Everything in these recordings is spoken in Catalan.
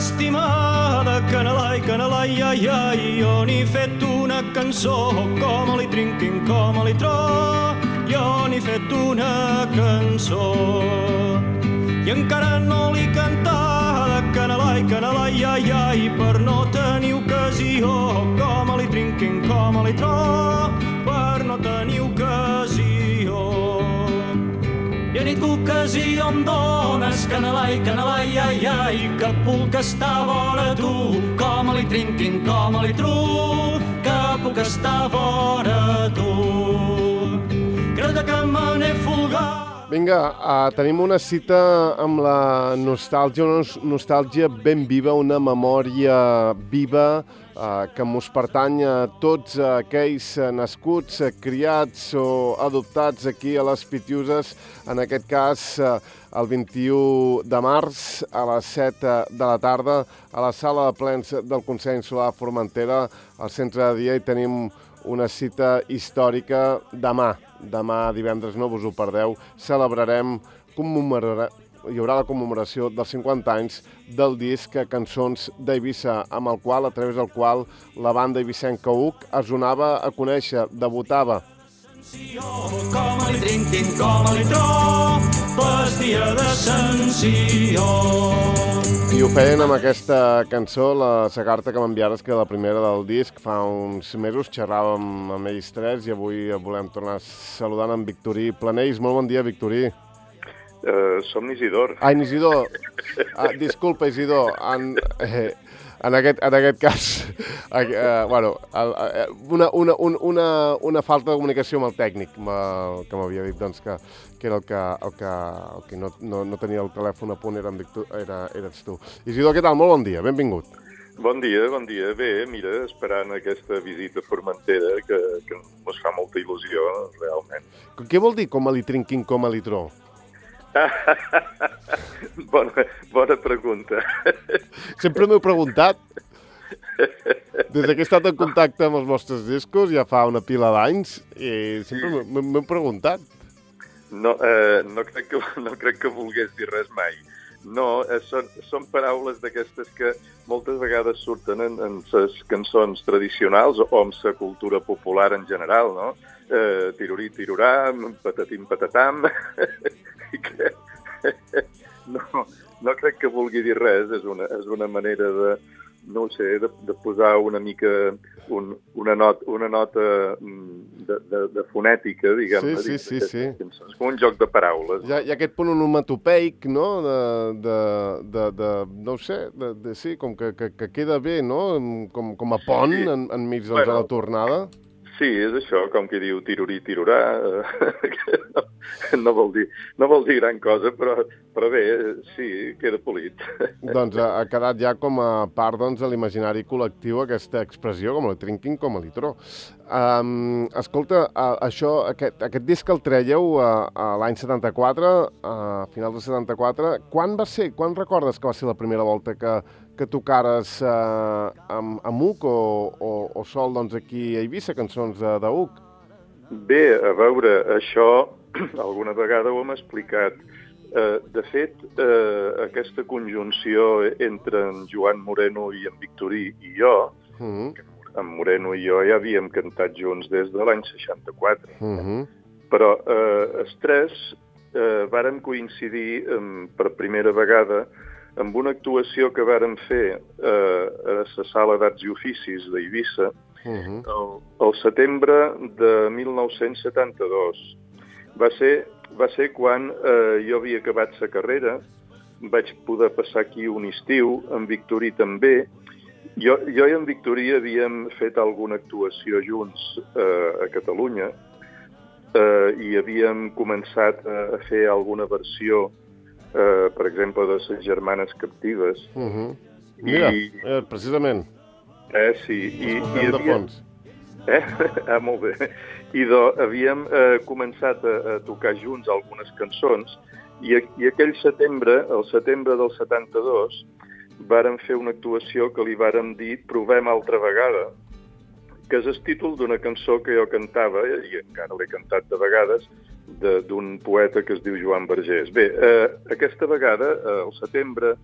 estimada, canelai, canelai, ai, ai, jo n'he fet una cançó, com li trinquin, com li tro, jo n'he fet una cançó. I encara no l'he cantada, canelai, canelai, ai, ai, per no tenir ocasió, com li trinquin, com li tro, per no tenir ocasió. I a nit que ocasió em dones, canelai, canelai, ai, ai, que puc estar vora tu, com li trinquin, com li tru, que puc estar vora tu. Creu que me n'he folgat. Vinga, tenim una cita amb la nostàlgia, una nostàlgia ben viva, una memòria viva que mos pertany a tots aquells nascuts, criats o adoptats aquí a les Pitiuses, en aquest cas el 21 de març a les 7 de la tarda a la sala de plens del Consell Insular de Formentera, al centre de dia, i tenim una cita històrica demà. Demà, divendres, no vos ho perdeu, celebrarem, hi haurà la commemoració dels 50 anys del disc Cançons d'Eivissa, amb el qual, a través del qual, la banda eivissenca UC es donava a conèixer, debutava. Com li trinquin, com li tro, vestia de sanció. I ho feien amb aquesta cançó, la carta que m'enviares, que la primera del disc, fa uns mesos xerràvem amb ells tres i avui volem tornar saludant en Victorí Planells. Molt bon dia, Victorí. Som Isidor. Ai, Isidor. Disculpa, Isidor. En aquest cas, una falta de comunicació amb el tècnic, que m'havia dit doncs, que era el que no tenia el telèfon a punt, eres tu. Isidor, què tal? Molt bon dia, benvingut. Bon dia. Bé, mira, esperant aquesta visita a Formentera, que ens fa molta il·lusió, realment. Què vol dir com a li trinquin, com a li tro? Bona pregunta. Sempre m'heu preguntat. Des que he estat en contacte amb els vostres discos, ja fa una pila d'anys, i sempre m'heu preguntat. No crec que volgués dir res mai. No, són paraules d'aquestes que moltes vegades surten en les cançons tradicionals o en la cultura popular en general, no? Tirorí, tirorà, patatim, patatam... I que no crec que vulgui dir res, és una manera de, no ho sé, de posar una mica una nota de fonètica, diguem-ne. Sí. És com un joc de paraules. Hi ha aquest punt onomatopeic, no? No ho sé, sí, com que queda bé, no? Com a pont enmig de la tornada. Sí, és això, com que diu tirorí, tirorà, no vol dir gran cosa, però bé, sí, queda polit. Doncs ha quedat ja com a part de l'imaginari col·lectiu aquesta expressió, com li trinquin, com li tro. Escolta, aquest disc el trèieu l'any 74, a final del 74. Quan va ser? Quan recordes que va ser la primera volta que tocares amb UC o sol aquí a Eivissa, cançons d'UC? Bé, a veure, això alguna vegada ho hem explicat. De fet, aquesta conjunció entre en Joan Moreno i en Victorí i jo, en Moreno i jo ja havíem cantat junts des de l'any 64, però els tres vàrem coincidir per primera vegada amb una actuació que vàrem fer a la Sala d'Arts i Oficis d'Eivissa el setembre de 1972. Va ser quan jo havia acabat la carrera, vaig poder passar aquí un estiu, en Victorí també. Jo i en Victorí havíem fet alguna actuació junts a Catalunya i havíem començat a fer alguna versió, per exemple, de les Germanes Captives. Mira, precisament. Sí. I de fons. Molt bé. I havíem començat a tocar junts algunes cançons i aquell setembre, el setembre del 72, vàrem fer una actuació que li vàrem dir Provem altra vegada, que és el títol d'una cançó que jo cantava, i encara l'he cantat de vegades, d'un poeta que es diu Joan Vergés. Bé, aquesta vegada, al setembre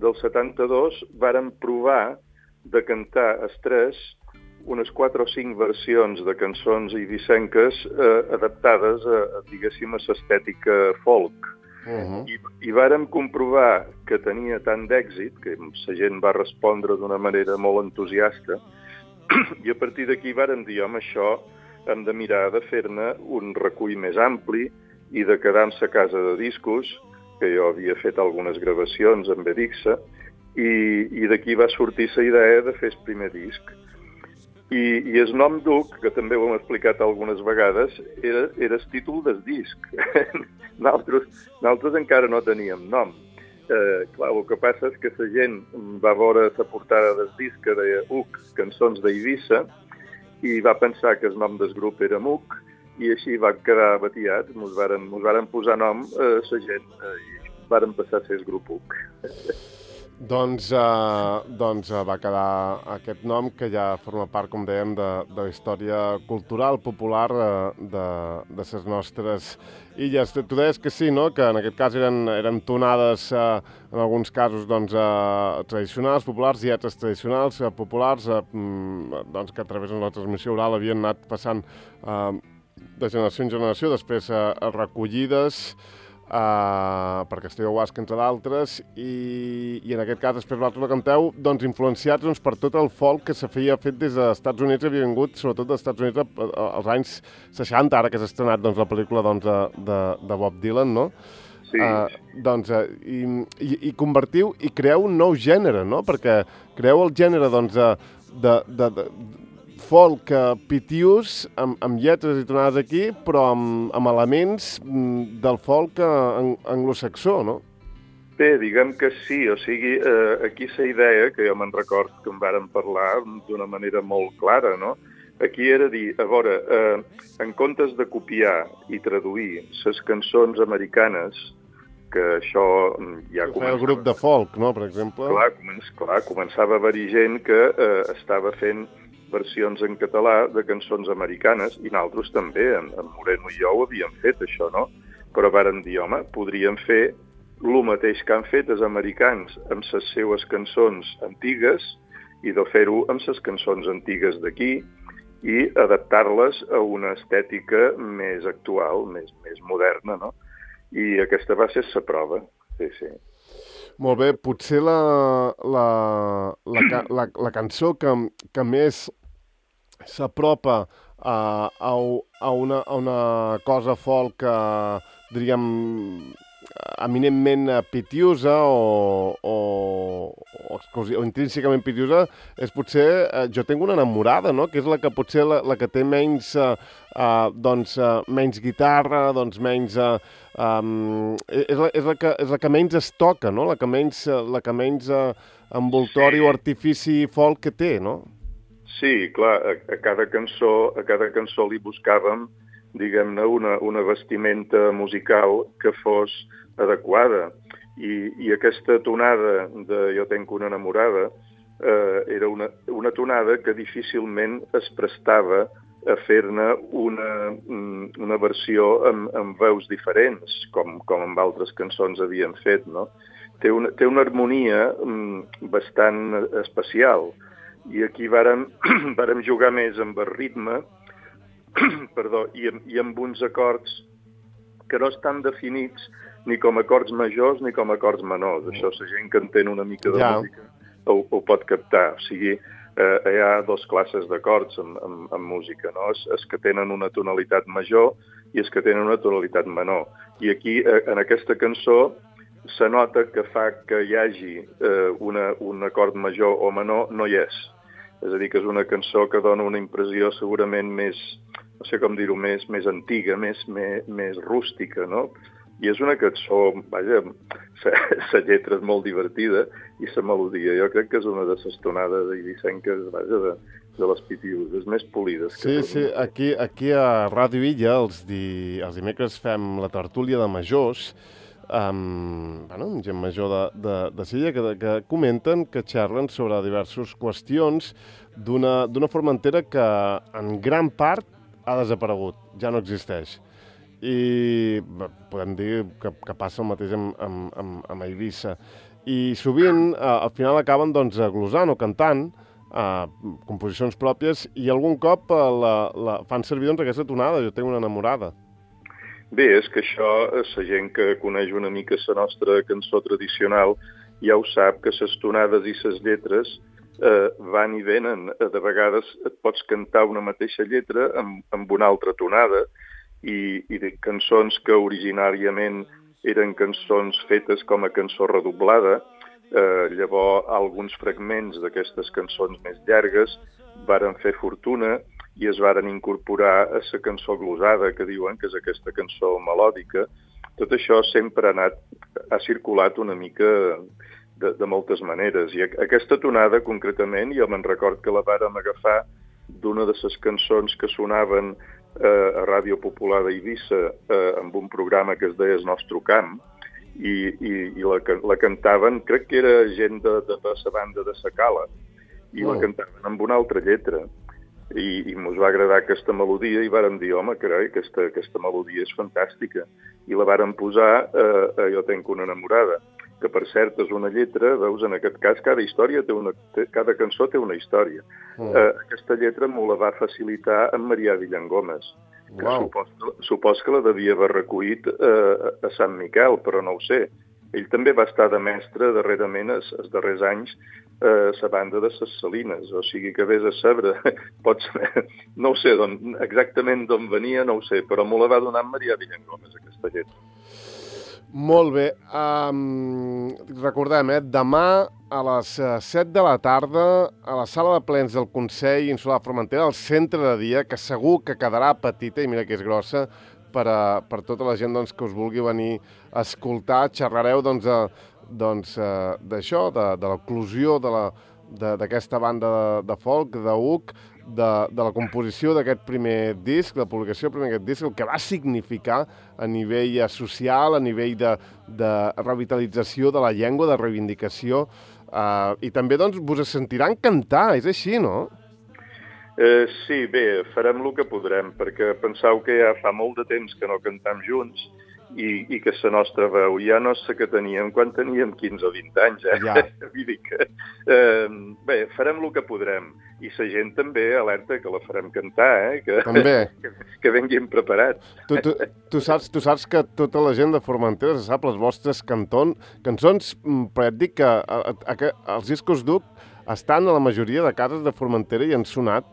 del 72 vàrem provar de cantar els tres unes 4 o 5 versions de cançons eivissenques adaptades diguéssim, a l'estètica folk. I vàrem comprovar que tenia tant d'èxit, que la gent va respondre d'una manera molt entusiasta, i a partir d'aquí vàrem dir, home, això hem de mirar de fer-ne un recull més ampli i de quedar en sa casa de discos, que jo havia fet algunes gravacions amb Edixa, i d'aquí va sortir la idea de fer el primer disc. I el nom Duc, que també ho hem explicat algunes vegades, era el títol del disc. Nosaltres encara no teníem nom. Clar, el que passa és que la gent va veure la portada del disc que deia UC, cançons d'Eivissa, i va pensar que el nom del grup era MUC, i així va quedar batiat, ens varen posar nom a la gent, i varen passar a ser el grup UC. Doncs va quedar aquest nom que ja forma part, com dèiem, de la història cultural popular de les nostres illes. Tu deies que sí, no?, que en aquest cas eren tonades, en alguns casos, tradicionals, populars, i altres tradicionals, populars, que a través de la transmissió oral havien anat passant de generació en generació, després recollides per Castelló Huasca, entre d'altres, i en aquest cas després vosaltres la canteu influenciats per tot el folk que s'havia fet des dels Estats Units, havia vingut sobretot dels Estats Units als anys 60, ara que s'ha estrenat la pel·lícula de Bob Dylan, no? Sí. I convertiu i creeu un nou gènere, no? Perquè creeu el gènere de folk pitius, amb lletres i tonades aquí, però amb elements del folk anglosaxó, no? Bé, diguem que sí, o sigui, aquí la idea, que jo me'n record que en vàrem parlar d'una manera molt clara, no? Aquí era dir, a veure, en comptes de copiar i traduir les cançons americanes, que això ja començava... El grup de folk, no?, per exemple. Clar, començava a haver-hi gent que estava fent versions en català de cançons americanes, i nosaltres també, en Moreno i jo ho havíem fet, això, no? Però vàrem dir, home, podríem fer el mateix que han fet els americans amb les seues cançons antigues i de fer-ho amb les cançons antigues d'aquí i adaptar-les a una estètica més actual, més moderna, no? I aquesta va ser la prova, sí. Molt bé, potser la cançó que més s'apropa a una cosa folk, diríem, eminentment pitiusa o intrínsecament pitiusa, és potser Jo tengo una enamorada, no?, que és la que potser la que té menys menys guitarra, menys... és la que menys es toca, no?, la que menys envoltori o artifici folk que té, no? Sí, clar, a cada cançó li buscàvem, diguem-ne, una vestimenta musical que fos adequada. I aquesta tonada de Jo tengo una enamorada era una tonada que difícilment es prestava a fer-ne una versió amb veus diferents, com amb altres cançons havien fet, no? Té una harmonia bastant especial, i aquí vàrem jugar més amb el ritme, i amb uns acords que no estan definits ni com acords majors ni com acords menors. Això la gent que entén una mica de música ho pot captar. O sigui, hi ha dues classes d'acords en música, no? Els que tenen una tonalitat major i els que tenen una tonalitat menor. I aquí, en aquesta cançó, se nota que fa que hi hagi un acord major o menor, no hi és. És a dir, que és una cançó que dona una impressió segurament més, no sé com dir-ho, més antiga, més rústica, no? I és una cançó, vaja, la lletra és molt divertida i la melodia jo crec que és una de les tonades eivissenques, vaja, de les pitiuses, més polides. Sí, aquí a Ràdio Illa els dimecres fem la tertúlia de majors, amb gent major de Silla que comenten, que xerren sobre diverses qüestions d'una Formentera que en gran part ha desaparegut, ja no existeix. I podem dir que passa el mateix amb Eivissa. i sovint al final acaben doncs, glosant o cantant composicions pròpies i algun cop fan servir doncs, aquesta tonada, Jo tinc una enamorada. Bé, és que això, la gent que coneix una mica la nostra cançó tradicional ja ho sap, que les tonades i les lletres van i venen. De vegades et pots cantar una mateixa lletra amb una altra tonada i de cançons que originàriament eren cançons fetes com a cançó redoblada. Llavors, alguns fragments d'aquestes cançons més llargues varen fer fortuna i es varen incorporar a la cançó glosada, que diuen que és aquesta cançó melòdica. Tot això sempre ha circulat una mica de moltes maneres. I aquesta tonada, concretament, jo me'n record que la vàrem agafar d'una de les cançons que sonaven a Ràdio Popular d'Eivissa amb un programa que es deia El Nostre Camp, i la cantaven, crec que era gent de la banda de Sacala, i la cantaven amb una altra lletra. I mos va agradar aquesta melodia i vàrem dir, home, carai, aquesta melodia és fantàstica. I la vàrem posar a Jo tenc una enamorada, que per cert és una lletra, veus, en aquest cas cada cançó té una història. Aquesta lletra m'ho la va facilitar en Marià Villangómez, que supos que la devia haver recollit a Sant Miquel, però no ho sé. Ell també va estar de mestre darrerament, els darrers anys, la banda de ses Salines, o sigui que vés a saber, no ho sé exactament d'on venia, no ho sé, però m'ho la va donar en Marià Villangómez, aquesta lletra. Molt bé. Recordem, demà a les 7 de la tarda a la sala de plens del Consell Insular Formentera, al centre de dia, que segur que quedarà petita, i mira que és grossa, per tota la gent que us vulgui venir a escoltar. Xerrareu d'això, de l'eclosió d'aquesta banda de folk, d'UC, de la composició d'aquest primer disc, de la publicació del primer disc, el que va significar a nivell social, a nivell de revitalització de la llengua, de reivindicació, i també vos sentiran cantar, és així, no? Sí, bé, farem el que podrem, perquè penseu que ja fa molt de temps que no cantam junts i que la nostra veu ja no és la que teníem quan teníem 15 o 20 anys. Ja. Vull dir que, bé, farem el que podrem. I la gent també alerta que la farem cantar, que venguin preparats. Tu saps que tota la gent de Formentera se sap les vostres cançons, però et dic que els discos d'UC estan a la majoria de cases de Formentera i han sonat.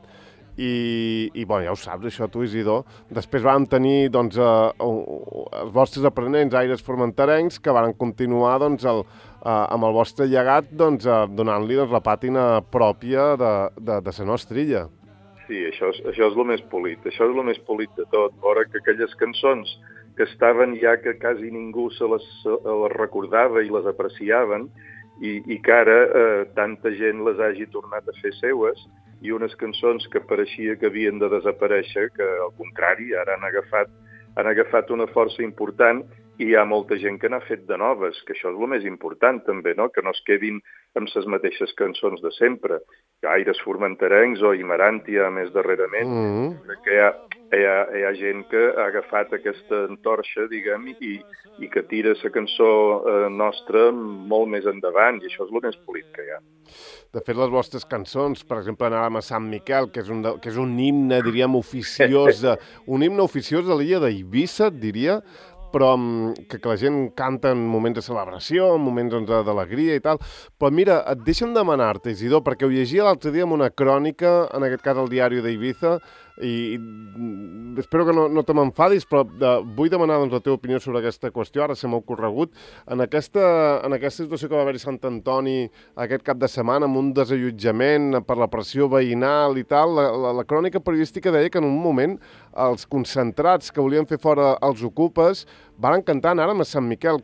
I ja ho saps, això, tu, Isidor. Després vam tenir els vostres aprenents aires formenterencs que van continuar amb el vostre llegat donant-li la pàtina pròpia de la nostra illa. Sí, això és el més polit. Això és el més polit de tot. Veure que aquelles cançons que estaven ja que quasi ningú se les recordava i les apreciaven i que ara tanta gent les hagi tornat a fer seues, i unes cançons que pareixia que havien de desaparèixer, que al contrari, ara han agafat una força important i hi ha molta gent que n'ha fet de noves, que això és el més important també, no? Que no es quedin amb les mateixes cançons de sempre. Aires formenterencs o Imarantia més darrerament, que hi ha gent que ha agafat aquesta antorxa, diguem, i que tira la cançó nostra molt més endavant, i això és el més polit que hi ha. De fet, les vostres cançons, per exemple, anàvem a Sant Miquel, que és un himne, diríem, oficiós, un himne oficiós de l'illa d'Eivissa, diria, però que la gent canta en moments de celebració, en moments d'alegria i tal. Però mira, et deixa'm demanar-te, Isidor, perquè ho llegia l'altre dia en una crònica, en aquest cas al diari d'Eivissa, i espero que no te m'enfadis, però vull demanar la teva opinió sobre aquesta qüestió, ara se m'ha ocorregut. En aquesta situació que va haver-hi a Sant Antoni aquest cap de setmana, amb un desallotjament per la pressió veïnal i tal, la crònica periodística deia que en un moment els concentrats que volien fer fora els okupes van cantant ara a Sant Miquel.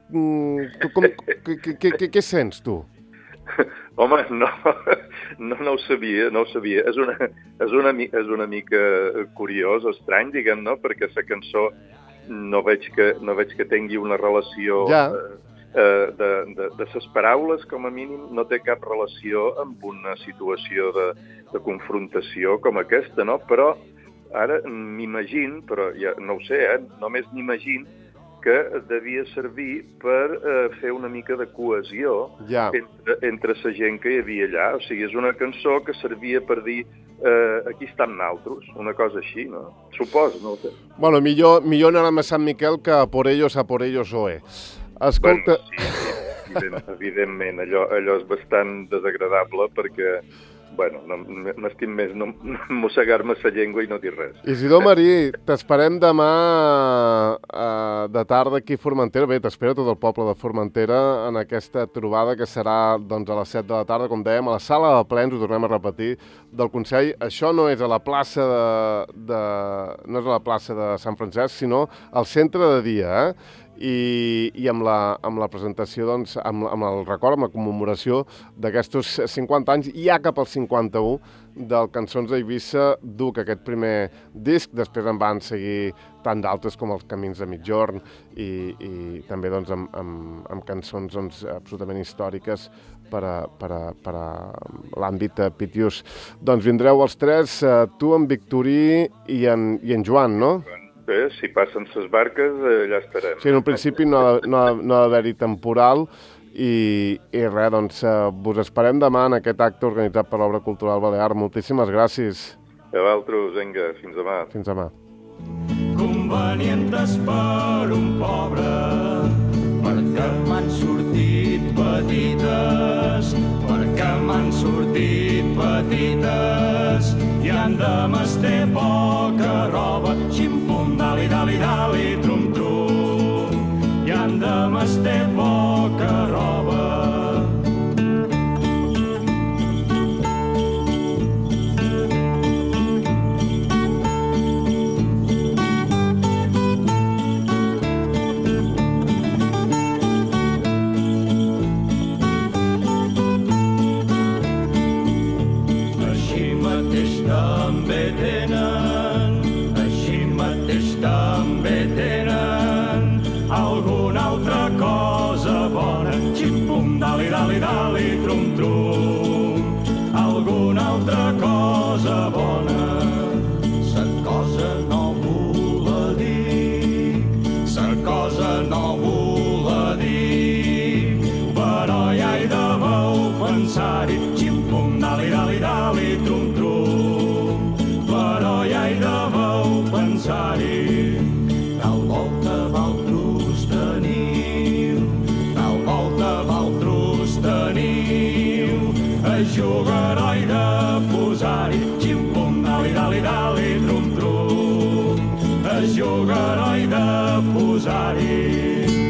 Què sents, tu? Home, no ho sabia, no ho sabia. És una mica curiós, estrany, diguem, no? Perquè la cançó no veig que tingui una relació de ses paraules, com a mínim, no té cap relació amb una situació de confrontació com aquesta, no? Però ara m'imagino, però ja no ho sé, només m'imagino que devia servir per fer una mica de cohesió entre la gent que hi havia allà. O sigui, és una cançó que servia per dir aquí estan naltros, una cosa així, no? Suposo, no ho sé. Bueno, millor anàrem a Sant Miquel que a por ellos oe. Escolta... Bueno, sí, evidentment, allò és bastant desagradable perquè... Bueno, m'estim més no mossegar-me la llengua i no dir res. Isidor Marí, t'esperem demà de tarda aquí a Formentera. Bé, t'espera tot el poble de Formentera en aquesta trobada que serà doncs, a les 7 de la tarda, com dèiem, a la sala de plens, ho tornem a repetir, del Consell. Això no és a la plaça no és a la plaça de Sant Francesc, sinó al centre de dia, i amb la presentació, doncs, amb el record, amb la commemoració d'aquests 50 anys, ja cap al 51, del Cançons d'Eivissa, Duc, aquest primer disc. Després en van seguir tant d'altres com els Camins de Migjorn i també doncs, amb cançons doncs, absolutament històriques per a l'àmbit Pitius. Doncs vindreu els tres, tu, en Victorí i en Joan, no? Bé, si passen ses barques, allà estarem. Sí, en un principi no ha d'haver-hi temporal i res, doncs vos esperem demà en aquest acte organitzat per l'Obra Cultural Balear. Moltíssimes gràcies. A vosaltres, vinga, fins demà. Fins demà. Convenientes per un pobre, perquè m'han sortit petites, i han de mester poca roba, ximpum, dali, dali, dali, trum, trum, i han de mester poca roba. Jugaroi de posar-hi, xim-pum, dali, dali, dali, trum, trum. Es jugaroi de posar-hi.